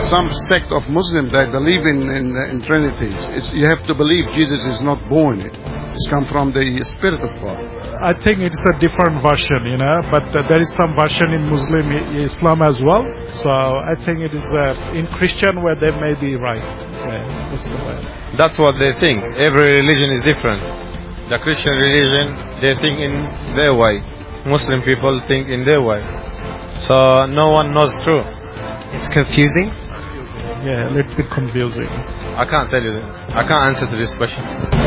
some sect of Muslims that believe in Trinities. You have to believe Jesus is not born. It's come from the Spirit of God. I think it's a different version, but there is some version in Muslim Islam as well. So I think it is in Christian where they may be right. Yeah, that's the way. That's what they think. Every religion is different. The Christian religion, they think in their way. Muslim people think in their way. So no one knows the truth. It's confusing? Yeah, a little bit confusing. I can't tell you that. I can't answer to this question.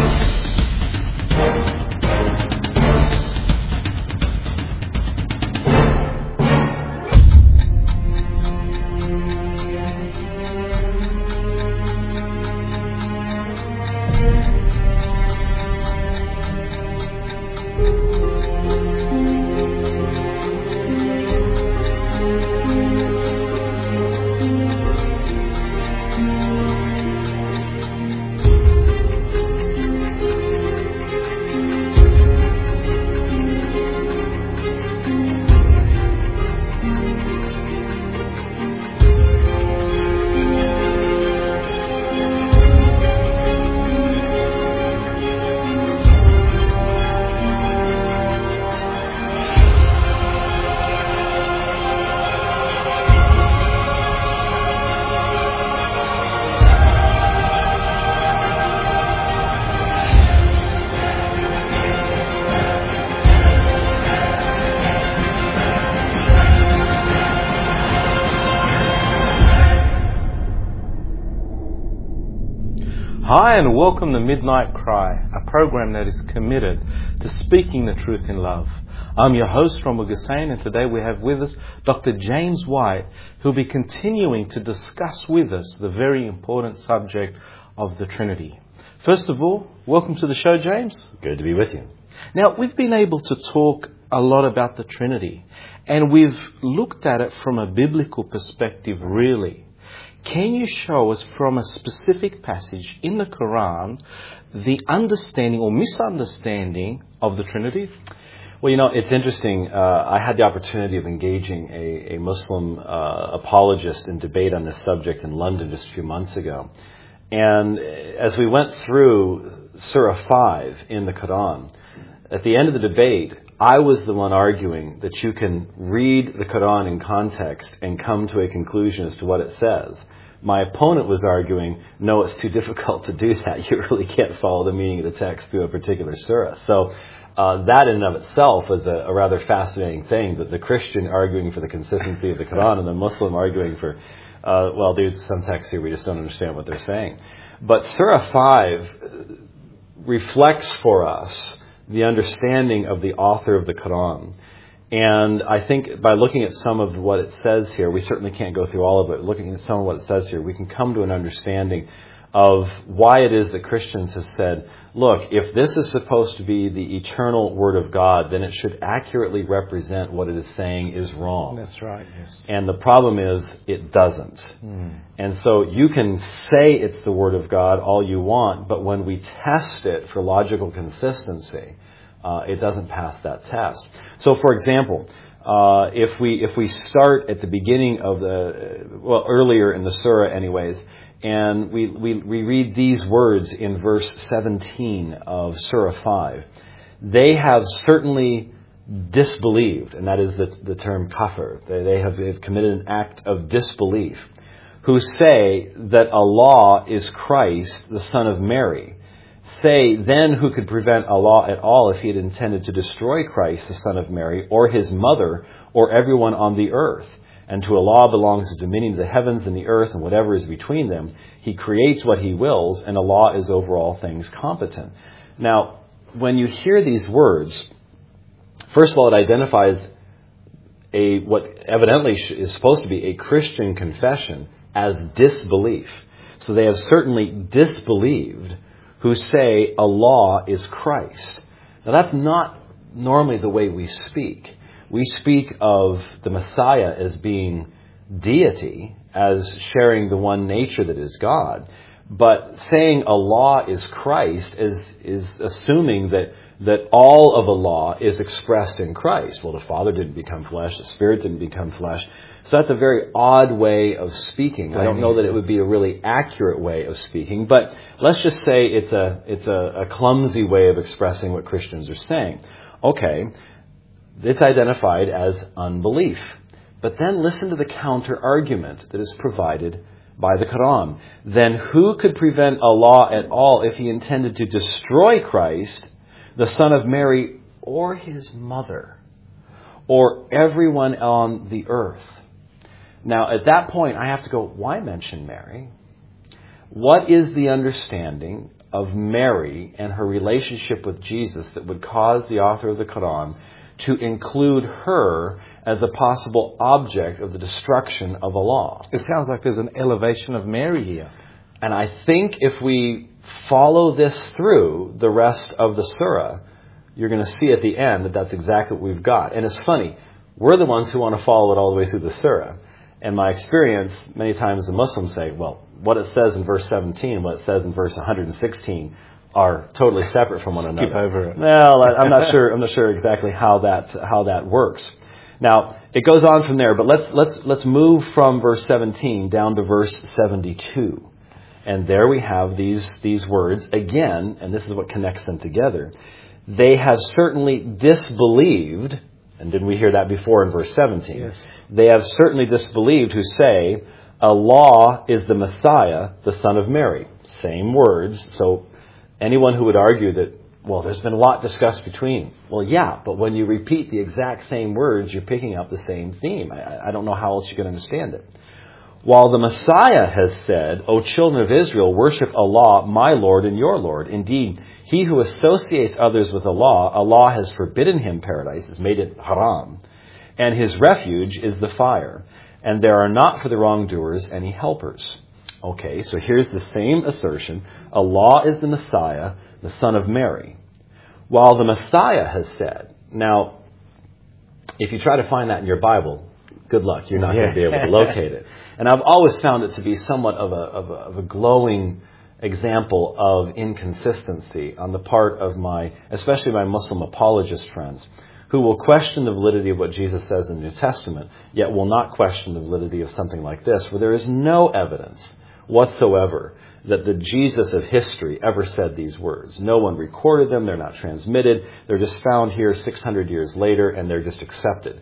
Hi and welcome to Midnight Cry, a program that is committed to speaking the truth in love. I'm your host, Romul Hussain, and today we have with us Dr. James White, who'll be continuing to discuss with us the very important subject of the Trinity. First of all, welcome to the show, James. Good to be with you. Now, we've been able to talk a lot about the Trinity, and we've looked at it from a biblical perspective, really. Can you show us from a specific passage in the Quran the understanding or misunderstanding of the Trinity? Well, it's interesting. I had the opportunity of engaging a Muslim apologist in debate on this subject in London just a few months ago. And as we went through Surah 5 in the Quran, at the end of the debate, I was the one arguing that you can read the Quran in context and come to a conclusion as to what it says. My opponent was arguing, no, it's too difficult to do that. You really can't follow the meaning of the text through a particular surah. So that in and of itself was a rather fascinating thing, that the Christian arguing for the consistency of the Quran and the Muslim arguing for, there's some texts here we just don't understand what they're saying. But Surah 5 reflects for us the understanding of the author of the Quran. And I think by looking at some of what it says here, we certainly can't go through all of it, looking at some of what it says here, we can come to an understanding of why it is that Christians have said, look, if this is supposed to be the eternal Word of God, then it should accurately represent what it is saying is wrong. That's right, yes. And the problem is, it doesn't. And so you can say it's the Word of God all you want, but when we test it for logical consistency, it doesn't pass that test. So, for example, if we start at the beginning of earlier in the surah anyways, and we read these words in verse 17 of Surah 5, they have certainly disbelieved, and that is the term kafir. They have committed an act of disbelief, who say that Allah is Christ, the Son of Mary. Say, then who could prevent Allah at all if he had intended to destroy Christ, the Son of Mary, or his mother, or everyone on the earth? And to Allah belongs the dominion of the heavens and the earth and whatever is between them. He creates what he wills, and Allah is over all things competent. Now, when you hear these words, first of all, it identifies what evidently is supposed to be a Christian confession as disbelief. So they have certainly disbelieved who say Allah is Christ. Now that's not normally the way we speak. We speak of the Messiah as being deity, as sharing the one nature that is God. But saying Allah is Christ is assuming that that all of the law is expressed in Christ. Well, the Father didn't become flesh, the Spirit didn't become flesh. So that's a very odd way of speaking. I don't know that it would be a really accurate way of speaking, but let's just say it's a clumsy way of expressing what Christians are saying. Okay, it's identified as unbelief. But then listen to the counter-argument that is provided by the Quran. Then who could prevent Allah at all if he intended to destroy Christ, the son of Mary, or his mother, or everyone on the earth? Now, at that point, I have to go, why mention Mary? What is the understanding of Mary and her relationship with Jesus that would cause the author of the Quran to include her as a possible object of the destruction of Allah? It sounds like there's an elevation of Mary here. And I think if we follow this through the rest of the surah, you're going to see at the end that that's exactly what we've got. And it's funny, we're the ones who want to follow it all the way through the surah. And my experience, many times the Muslims say, well, what it says in verse 17, what it says in verse 116 are totally separate from one another. Skip over it. Well, I'm not sure exactly how that works. Now, it goes on from there, but let's move from verse 17 down to verse 72. And there we have these words again, and this is what connects them together. They have certainly disbelieved, and didn't we hear that before in verse 17? Yes. They have certainly disbelieved who say, Allah is the Messiah, the son of Mary. Same words. So anyone who would argue that, well, there's been a lot discussed between. Well, yeah, but when you repeat the exact same words, you're picking up the same theme. I don't know how else you can understand it. While the Messiah has said, O children of Israel, worship Allah, my Lord and your Lord. Indeed, he who associates others with Allah, Allah has forbidden him paradise, has made it haram, and his refuge is the fire. And there are not for the wrongdoers any helpers. Okay, so here's the same assertion. Allah is the Messiah, the son of Mary. While the Messiah has said, now, if you try to find that in your Bible, good luck. You're not going to be able to locate it. And I've always found it to be somewhat of a glowing example of inconsistency on the part of especially my Muslim apologist friends, who will question the validity of what Jesus says in the New Testament, yet will not question the validity of something like this, where there is no evidence whatsoever that the Jesus of history ever said these words. No one recorded them. They're not transmitted. They're just found here 600 years later, and they're just accepted.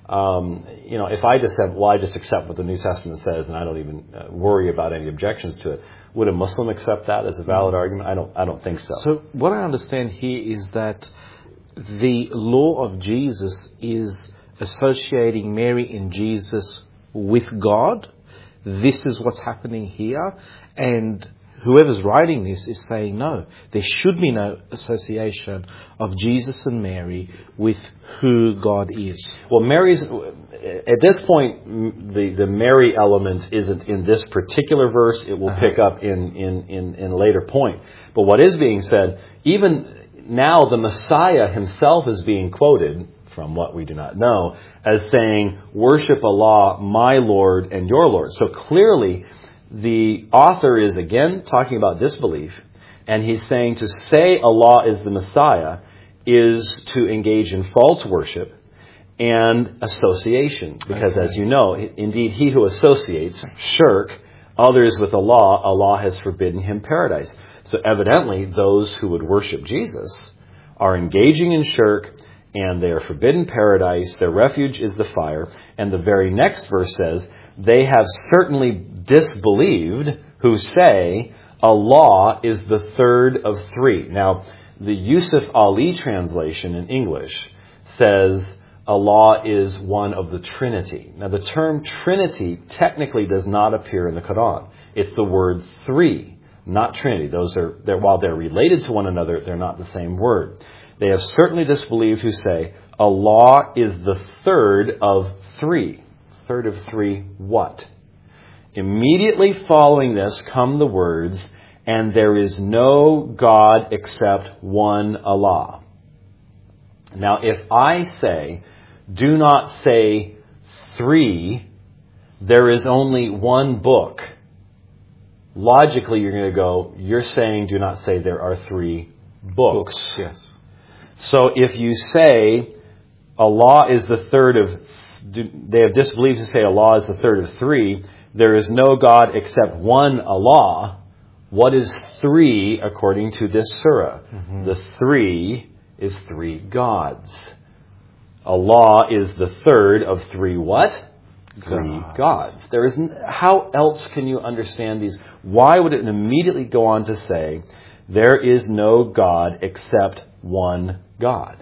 If I just said, well, I just accept what the New Testament says, and I don't even worry about any objections to it, would a Muslim accept that as a valid argument? I don't think so. So what I understand here is that the law of Jesus is associating Mary and Jesus with God. This is what's happening here. And whoever's writing this is saying, no, there should be no association of Jesus and Mary with who God is. Well, at this point, the Mary element isn't in this particular verse. It will pick up in a later point. But what is being said, even now the Messiah himself is being quoted, from what we do not know, as saying, worship Allah, my Lord and your Lord. So clearly, the author is again talking about disbelief, and he's saying to say Allah is the Messiah is to engage in false worship and association. Because as you know, indeed he who associates, shirk, others with Allah, Allah has forbidden him paradise. So evidently those who would worship Jesus are engaging in shirk, and they are forbidden paradise. Their refuge is the fire. And the very next verse says, they have certainly disbelieved who say Allah is the third of three. Now, the Yusuf Ali translation in English says Allah is one of the Trinity. Now, the term Trinity technically does not appear in the Quran. It's the word three, not Trinity. While they're related to one another, they're not the same word. They have certainly disbelieved who say, Allah is the third of three. Third of three what? Immediately following this come the words, and there is no God except one Allah. Now, if I say, do not say three, there is only one book, logically you're going to go, you're saying do not say there are three books. Yes. So if you say Allah is the third of, they have disbelieved to say Allah is the third of three, there is no God except one Allah. What is three according to this surah? The three is three gods. Allah is the third of three what? Three gods. There isn't. How else can you understand these? Why would it immediately go on to say, there is no God except one God?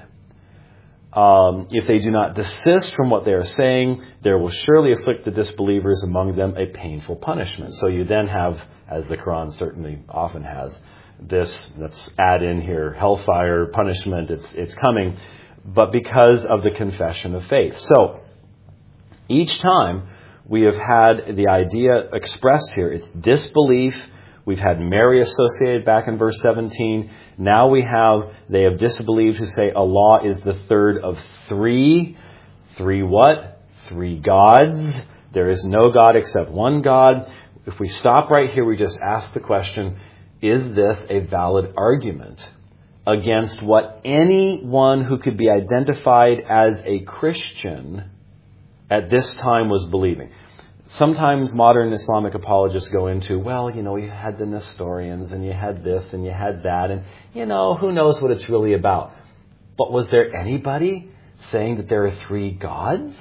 If they do not desist from what they are saying, there will surely afflict the disbelievers among them a painful punishment. So you then have, as the Quran certainly often has, this, let's add in here, hellfire, punishment, it's coming, but because of the confession of faith. So, each time we have had the idea expressed here, it's disbelief. We've had Mary associated back in verse 17. Now they have disbelieved who say Allah is the third of three. Three what? Three gods. There is no God except one God. If we stop right here, we just ask the question, is this a valid argument against what anyone who could be identified as a Christian at this time was believing? Sometimes modern Islamic apologists go into, well, you had the Nestorians and you had this and you had that and, who knows what it's really about. But was there anybody saying that there are three gods?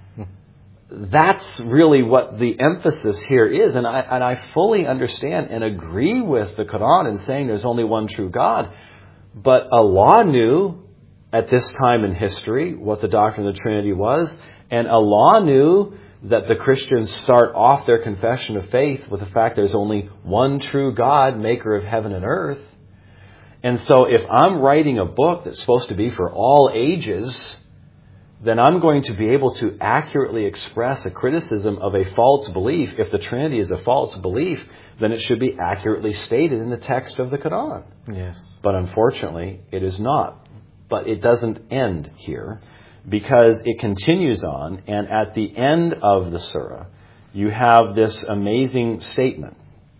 That's really what the emphasis here is. And I fully understand and agree with the Quran in saying there's only one true God. But Allah knew at this time in history what the doctrine of the Trinity was. And Allah knew that the Christians start off their confession of faith with the fact there's only one true God, maker of heaven and earth. And so if I'm writing a book that's supposed to be for all ages, then I'm going to be able to accurately express a criticism of a false belief. If the Trinity is a false belief, then it should be accurately stated in the text of the Quran. Yes. But unfortunately, it is not. But it doesn't end here, because it continues on, and at the end of the surah, you have this amazing statement.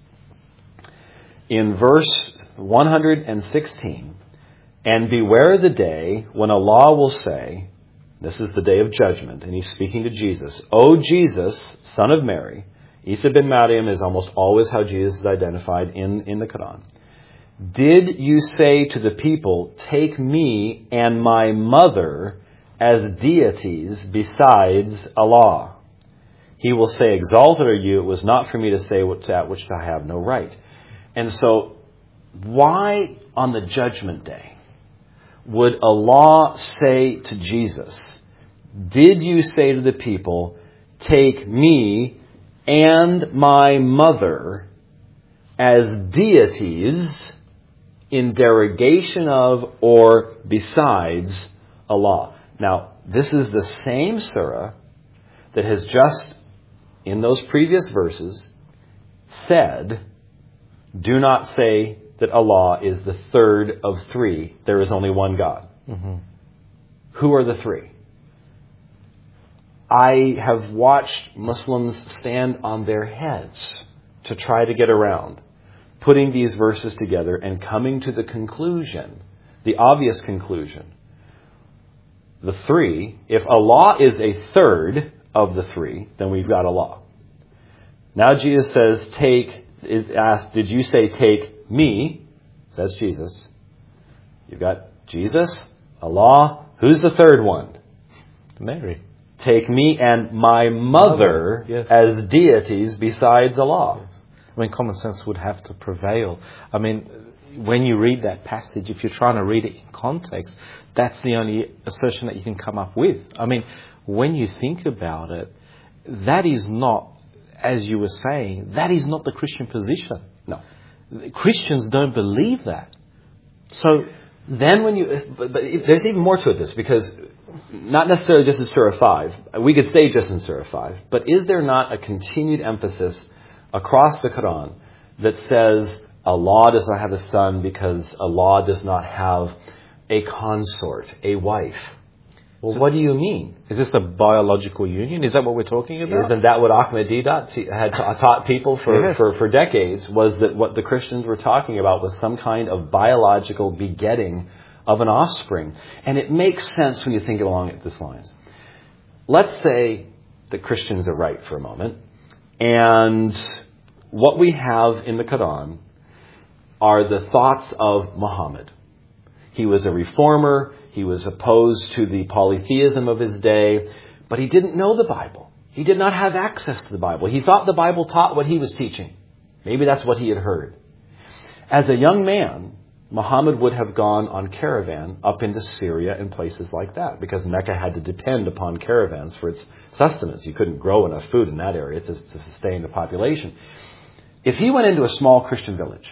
In verse 116, and beware the day when Allah will say, this is the day of judgment, and he's speaking to Jesus, O Jesus, son of Mary. Isa bin Maryam is almost always how Jesus is identified in the Quran. Did you say to the people, take me and my mother as deities besides Allah? He will say, exalted are you, it was not for me to say at which I have no right. And so, why on the judgment day would Allah say to Jesus, did you say to the people, take me and my mother as deities in derogation of or besides Allah? Now, this is the same surah that has just, in those previous verses, said, do not say that Allah is the third of three. There is only one God. Mm-hmm. Who are the three? I have watched Muslims stand on their heads to try to get around putting these verses together and coming to the conclusion, the obvious conclusion. The three, if Allah is a third of the three, then we've got Allah. Now Jesus says, is asked, did you say take me? Says Jesus. You've got Jesus, Allah. Who's the third one? Mary. Take me and my mother yes. as deities besides Allah. Yes. I mean, common sense would have to prevail. I mean, when you read that passage, if you're trying to read it in context, that's the only assertion that you can come up with. I mean, when you think about it, that is not, as you were saying, that is not the Christian position. No. Christians don't believe that. So then but there's even more to this, because not necessarily just in Surah 5. We could say just in Surah 5. But is there not a continued emphasis across the Quran that says Allah does not have a son because Allah does not have a consort, a wife? Well, so what do you mean? Is this the biological union? Is that what we're talking about? Isn't that what Ahmadiyya had taught people for decades, was that what the Christians were talking about was some kind of biological begetting of an offspring. And it makes sense when you think along these lines. Let's say that Christians are right for a moment, and what we have in the Quran are the thoughts of Muhammad. He was a reformer. He was opposed to the polytheism of his day, but he didn't know the Bible. He did not have access to the Bible. He thought the Bible taught what he was teaching. Maybe that's what he had heard. As a young man, Muhammad would have gone on caravan up into Syria and places like that, because Mecca had to depend upon caravans for its sustenance. You couldn't grow enough food in that area to sustain the population. If he went into a small Christian village,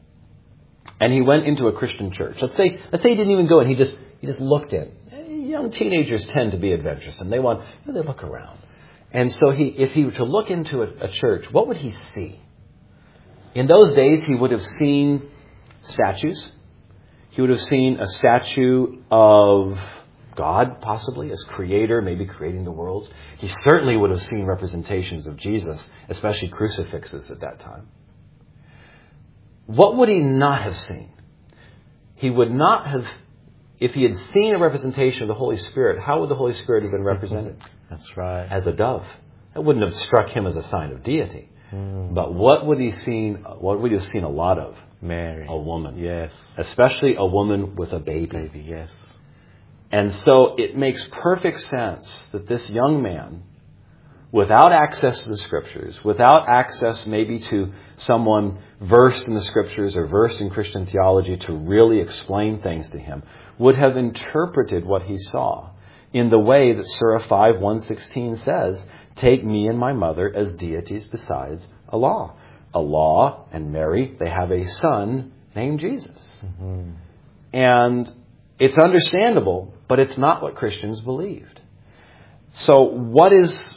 and he went into a Christian church, let's say he didn't even go in, he just looked in. Young teenagers tend to be adventurous, and they look around. And so if he were to look into a church, what would he see? In those days, he would have seen statues. He would have seen a statue of God, possibly, as creator, maybe creating the worlds. He certainly would have seen representations of Jesus, especially crucifixes at that time. What would he not have seen? He would not have, if he had seen a representation of the Holy Spirit, how would the Holy Spirit have been represented? That's right. As a dove. That wouldn't have struck him as a sign of deity. But what would he seen? What would he have seen a lot of? Mary. A woman. Yes. Especially a woman with a baby. Yes. And so it makes perfect sense that this young man, without access to the Scriptures, without access maybe to someone versed in the Scriptures or versed in Christian theology to really explain things to him, would have interpreted what he saw in the way that Surah 5:116 says, "Take me and my mother as deities besides Allah." Allah and Mary, they have a son named Jesus. Mm-hmm. And it's understandable, but it's not what Christians believed. So what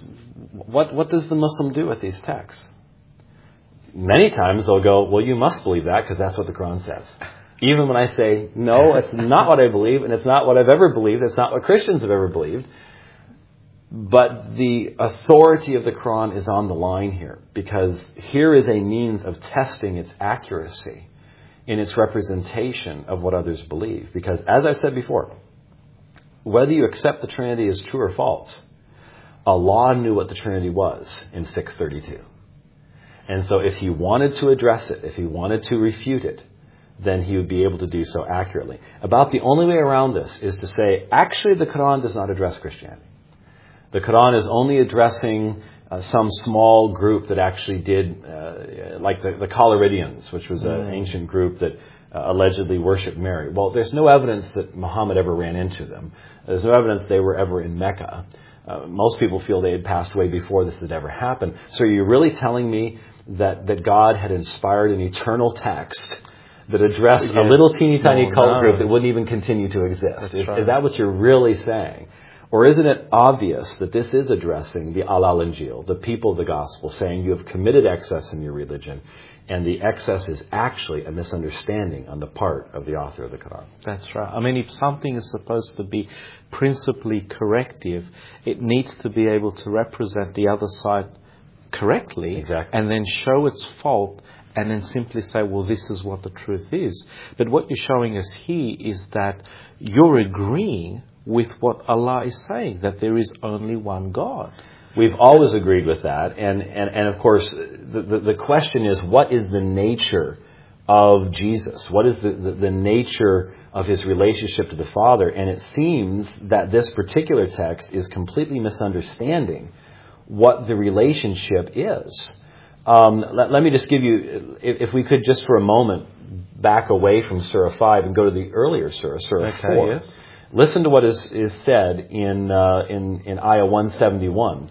does the Muslim do with these texts? Many times they'll go, well, you must believe that because that's what the Quran says. Even when I say, no, it's not what I believe, and it's not what I've ever believed, it's not what Christians have ever believed. But the authority of the Quran is on the line here, because here is a means of testing its accuracy in its representation of what others believe. Because as I said before, whether you accept the Trinity as true or false, Allah knew what the Trinity was in 632. And so if he wanted to address it, if he wanted to refute it, then he would be able to do so accurately. About the only way around this is to say, actually the Quran does not address Christianity. The Quran is only addressing some small group that actually did, like the Collyridians, which was an ancient group that allegedly worshipped Mary. Well, there's no evidence that Muhammad ever ran into them. There's no evidence they were ever in Mecca. Most people feel they had passed away before this had ever happened. So are you really telling me that God had inspired an eternal text that addressed a little teeny tiny cult group that wouldn't even continue to exist? Is that what you're really saying? Or isn't it obvious that this is addressing the Al-Injil, the people of the gospel, saying you have committed excess in your religion, and the excess is actually a misunderstanding on the part of the author of the Quran? That's right. I mean, if something is supposed to be principally corrective, it needs to be able to represent the other side correctly, exactly, and then show its fault, and then simply say, well, this is what the truth is. But what you're showing us here is that you're agreeing with what Allah is saying, that there is only one God. We've always agreed with that. And of course, the question is, what is the nature of Jesus? What is the nature of his relationship to the Father? And it seems that this particular text is completely misunderstanding what the relationship is. Let me just give you, if we could just for a moment back away from Surah 5 and go to the earlier Surah, Surah 4. Yes. Listen to what is said in Ayah 171.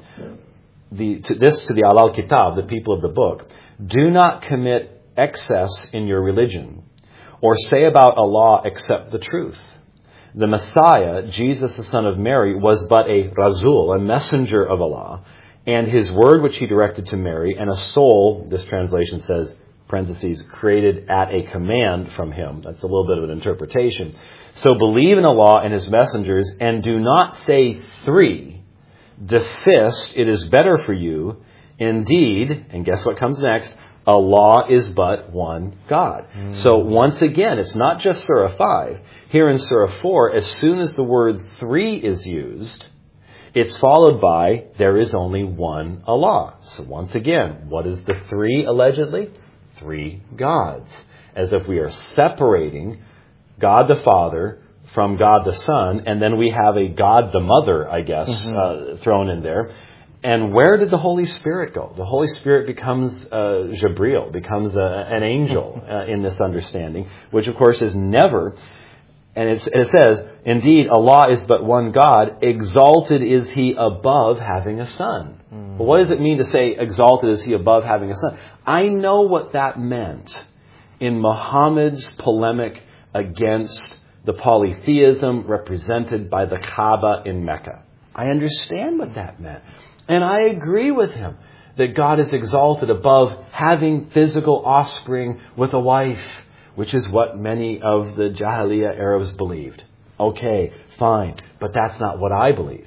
To the Ahlul Kitab, the people of the book. Do not commit excess in your religion, or say about Allah except the truth. The Messiah, Jesus the son of Mary, was but a Rasul, a messenger of Allah, and his word which he directed to Mary, and a soul, this translation says, parentheses, created at a command from him. That's a little bit of an interpretation. So believe in Allah and his messengers, and do not say 3. Desist, it is better for you. Indeed, and guess what comes next? Allah is but one God. So once again, it's not just Surah 5. Here in Surah 4, as soon as the word 3 is used, it's followed by, there is only one Allah. So once again, what is the 3 allegedly? 3 gods. As if we are separating God the Father from God the Son, and then we have a God the Mother, I guess, thrown in there. And where did the Holy Spirit go? The Holy Spirit becomes Jabril, becomes an angel in this understanding, which of course is never, and it says, indeed, Allah is but one God, exalted is He above having a son. Well, what does it mean to say exalted is He above having a son? I know what that meant in Muhammad's polemic against the polytheism represented by the Kaaba in Mecca. I understand what that meant. And I agree with him that God is exalted above having physical offspring with a wife, which is what many of the Jahiliyyah Arabs believed. Okay, fine, but that's not what I believe.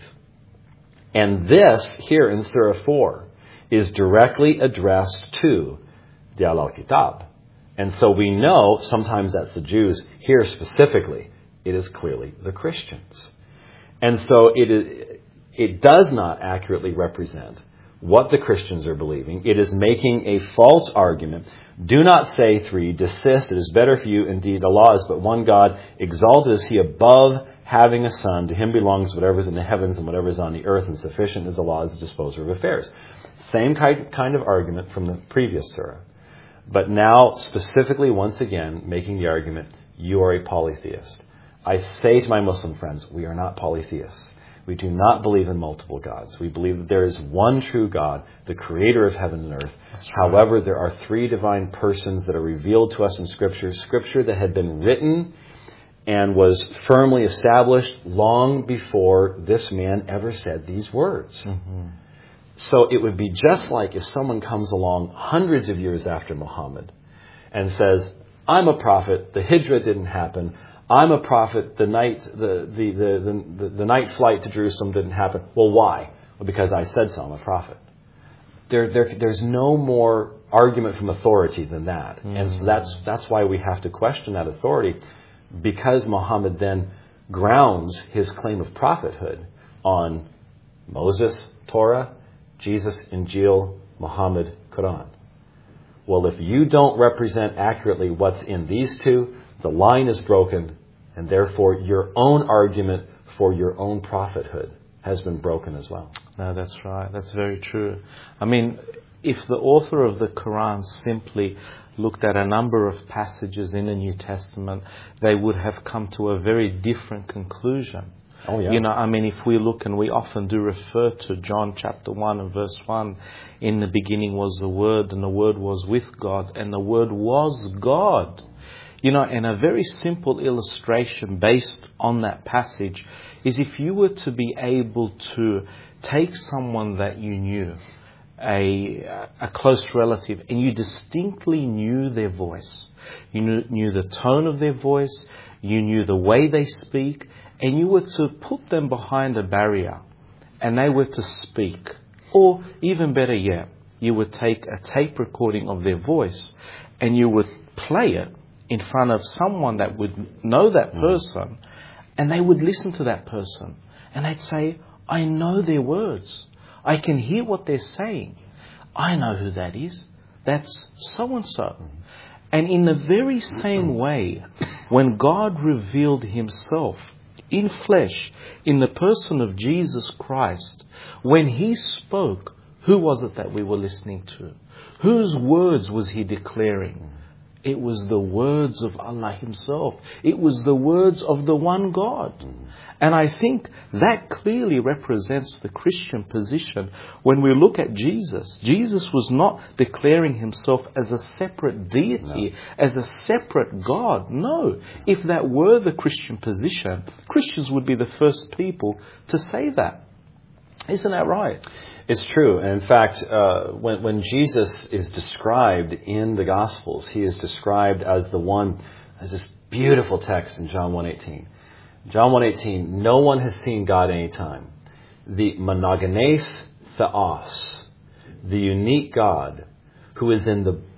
And this, here in Surah 4, is directly addressed to the Al-Kitab. And so we know, sometimes that's the Jews, here specifically, it is clearly the Christians. And so it does not accurately represent what the Christians are believing. It is making a false argument. Do not say 3, desist, it is better for you. Indeed, Allah is but one God. Exalted is He above having a son. To Him belongs whatever is in the heavens and whatever is on the earth, and sufficient is Allah as the disposer of affairs. Same kind of argument from the previous surah. But now, specifically, once again, making the argument, you are a polytheist. I say to my Muslim friends, we are not polytheists. We do not believe in multiple gods. We believe that there is one true God, the creator of heaven and earth. However, there are 3 divine persons that are revealed to us in Scripture that had been written and was firmly established long before this man ever said these words. So it would be just like if someone comes along hundreds of years after Muhammad and says, I'm a prophet, the Hijrah didn't happen, I'm a prophet, the night flight to Jerusalem didn't happen. Well, why? Well, because I said so, I'm a prophet. There's no more argument from authority than that. And so that's why we have to question that authority, because Muhammad then grounds his claim of prophethood on Moses, Torah, Jesus, Injil, Muhammad, Quran. Well, if you don't represent accurately what's in these 2, the line is broken, and therefore your own argument for your own prophethood has been broken as well. No, that's right. That's very true. I mean, if the author of the Quran simply looked at a number of passages in the New Testament, they would have come to a very different conclusion. Oh, yeah. You know, I mean, if we look, and we often do refer to John chapter 1 and verse 1, in the beginning was the Word, and the Word was with God, and the Word was God. You know, and a very simple illustration based on that passage is if you were to be able to take someone that you knew, a close relative, and you distinctly knew their voice. You knew the tone of their voice, you knew the way they speak, and you were to put them behind a barrier and they were to speak. Or even better yet, you would take a tape recording of their voice and you would play it in front of someone that would know that person, and they would listen to that person and they'd say, I know their words. I can hear what they're saying. I know who that is. That's so-and-so. And in the very same way, when God revealed Himself in flesh, in the person of Jesus Christ, when He spoke, who was it that we were listening to? Whose words was He declaring? It was the words of Allah Himself. It was the words of the one God. And I think that clearly represents the Christian position. When we look at Jesus, Jesus was not declaring Himself as a separate deity, as a separate God. No. If that were the Christian position, Christians would be the first people to say that. Isn't that right? It's true. And in fact, when Jesus is described in the Gospels, He is described as the one, as this beautiful text in John 1:18. John 1:18, no one has seen God any time. The monogenes theos, the unique God who is in the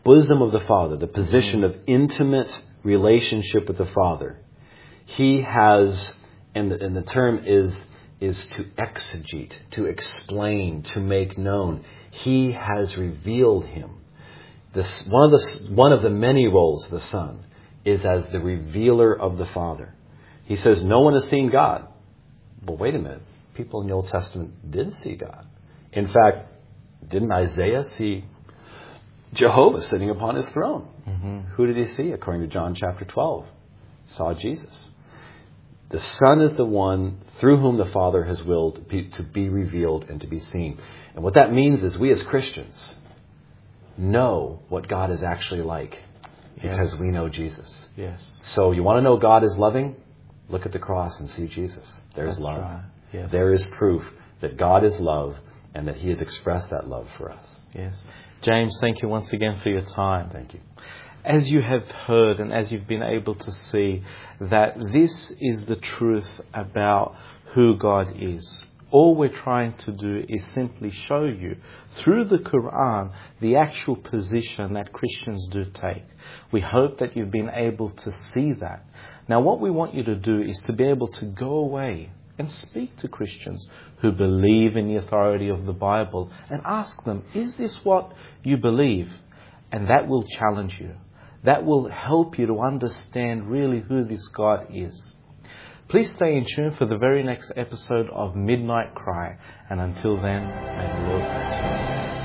bosom of the Father, the position of intimate relationship with the Father, He has, and the term is to exegete, to explain, to make known. He has revealed Him. One of the many roles of the Son is as the revealer of the Father. He says, no one has seen God. Well, wait a minute. People in the Old Testament did see God. In fact, didn't Isaiah see Jehovah sitting upon His throne? Mm-hmm. Who did he see? According to John chapter 12, saw Jesus. The Son is the one through whom the Father has willed to be revealed and to be seen. And what that means is we as Christians know what God is actually like because we know Jesus. Yes. So you want to know God is loving? Look at the cross and see Jesus. There's That's love. right. Yes. There is proof that God is love and that He has expressed that love for us. Yes. James, thank you once again for your time. Thank you. As you have heard and as you've been able to see that this is the truth about who God is, all we're trying to do is simply show you through the Quran the actual position that Christians do take. We hope that you've been able to see that. Now what we want you to do is to be able to go away and speak to Christians who believe in the authority of the Bible and ask them, is this what you believe? And that will challenge you. That will help you to understand really who this God is. Please stay in tune for the very next episode of Midnight Cry. And until then, may the Lord bless you.